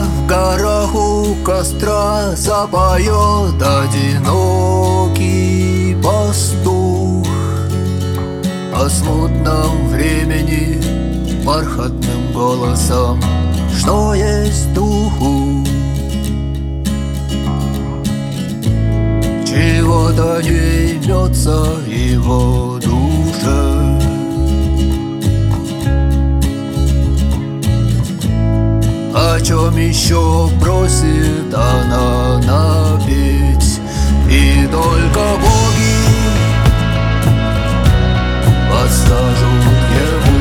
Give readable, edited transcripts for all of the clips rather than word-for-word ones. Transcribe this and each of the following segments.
в горах у костра запоет одинокий пастух о смутном времени бархатным голосом, что есть духу. Чего-то не имется его душе. О чем еще просит она напеть, и только боги подскажут ему.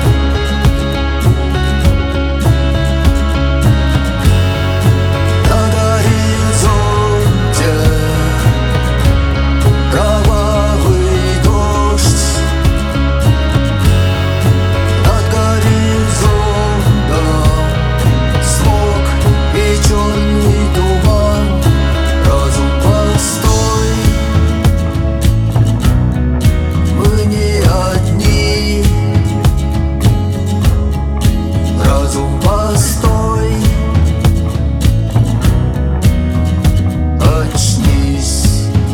На горизонте кровавый дождь, над горизонтом смог и черный туман. Разум постой, мы не одни. Разум постой, очнись.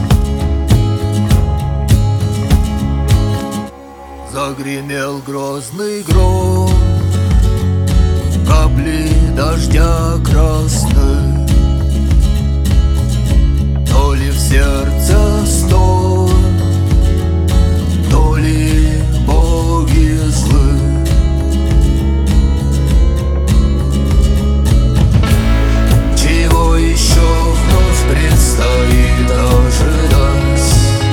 Загремел грозный гром, капли дождя красных, то ли в сердце стон, то ли боги злы. Чего еще вновь предстоит ожидать?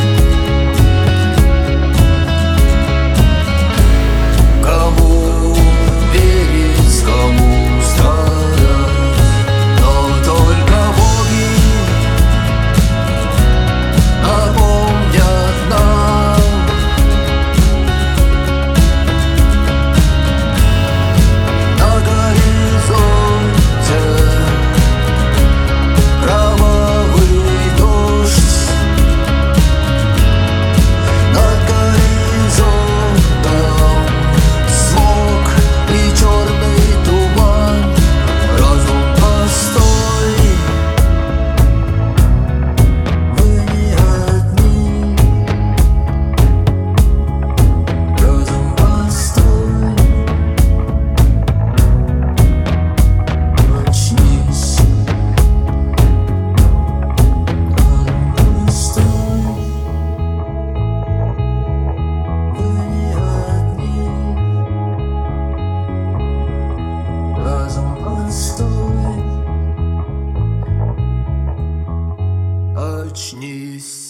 Кому верить, кому страдать? Но только боги напомнят нам. На горизонте кровавый дождь, над горизонтом смог и черный туман. Разум постой, вы не одни. Разум постой, очнись. Разум постой, вы не одни. Разум постой, очнись.